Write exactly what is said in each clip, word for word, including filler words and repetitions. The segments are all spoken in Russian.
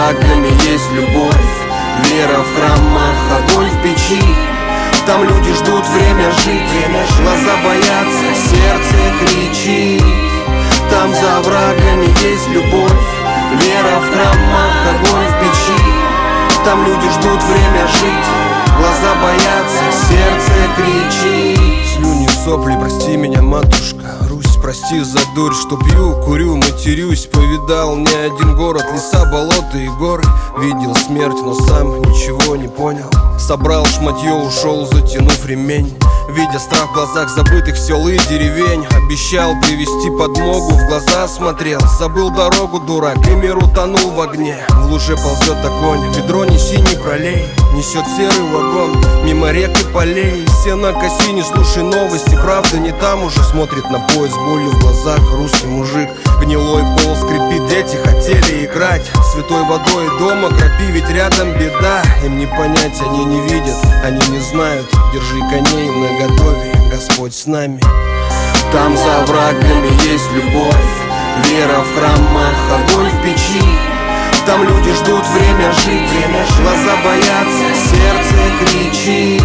оврагами есть любовь, вера в храмах, огонь в печи. Там люди ждут время жить, глаза боятся, сердце кричит. Там за оврагами есть любовь, вера в храмах, огонь в печи. Там люди ждут время жить, глаза боятся, сердце кричит. Слюни, сопли, прости меня, матушка, Русь, прости за дурь, что пью, курю, матерюсь. Повидал не один город, леса, болота и горы. Видел смерть, но сам ничего не понял. Собрал шматье, ушел, затянув ремень. Видя страх в глазах забытых сел и деревень. Обещал привести подмогу, в глаза смотрел. Забыл дорогу, дурак, и мир утонул в огне. В луже ползет огонь, ведро неси, не пролей. Несет серый вагон, мимо рек и полей. Все на коси, не слушай новости, правда не там уже. Смотрит на поезд с болью в глазах русский мужик. Гнилой пол скрипит, дети хотели играть святой водой дома кропи, ведь рядом беда. Им не понять, они не видят, они не знают. Держи коней наготове, Господь с нами. Там за оврагами есть любовь, вера в храмах, огонь в печи. Там люди ждут время жить, глаза боятся, сердце кричит.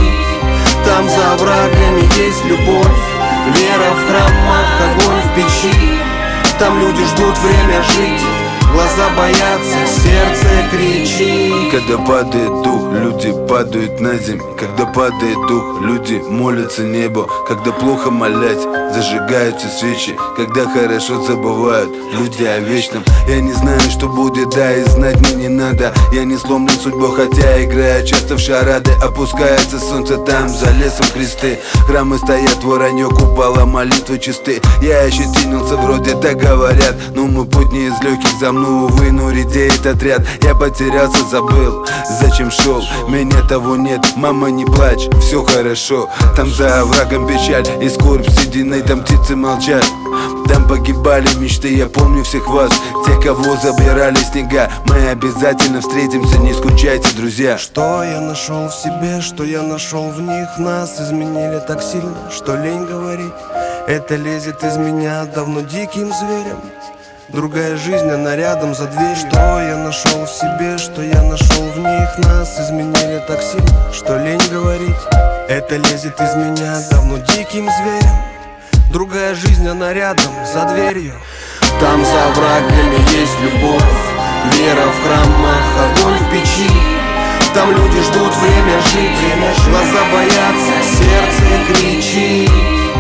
Там за оврагами есть любовь, вера в храмах, огонь в печи. Там люди ждут время жить, глаза боятся, сердце кричит. Когда падает дух, люди падают на землю. Когда падает дух, люди молятся небу. Когда плохо молясь, зажигаются свечи. Когда хорошо забывают люди о вечном. Я не знаю, что будет, да и знать мне не надо. Я не сломлен судьбой, хотя играю часто в шарады. Опускается солнце, там за лесом кресты. Храмы стоят, воронье, купола, молитвы чисты. Я ощетинился, вроде так говорят, но мой путь не из легких, за мной, увы, но редеет отряд. Я потерялся, забыл, зачем шел. Меня того нет, мама не плачь, все хорошо. Там за оврагом печаль и скорбь сединой, там птицы молчат. Там погибали мечты, я помню всех вас, тех, кого забирали снега. Мы обязательно встретимся, не скучайте, друзья. Что я нашел в себе, что я нашел в них. Нас изменили так сильно, что лень говорить. Это лезет из меня давно диким зверем. Другая жизнь, она рядом за дверью. Что я нашел в себе, что я нашел в них. Нас изменили так сильно, что лень говорить. Это лезет из меня давно диким зверем. Другая жизнь, она рядом за дверью. Там за оврагами есть любовь, вера в храмах, огонь в печи. Там люди ждут время жить, глаза боятся, сердце кричит.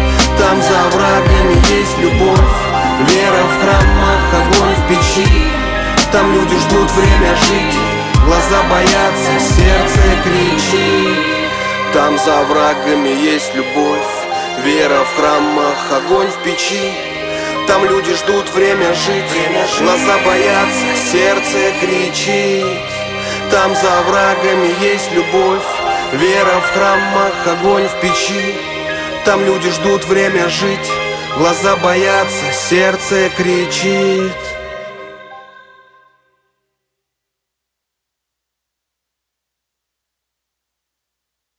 Там за оврагами есть любовь, вера в храмах, огонь в печи. Там люди ждут время жить, глаза боятся, сердце кричит. Там за оврагами есть любовь, вера в храмах, огонь в печи. Там люди ждут время жить, глаза боятся, сердце кричит. Там за оврагами есть любовь, вера в храмах, огонь в печи. Там люди ждут время жить, глаза боятся, сердце кричит.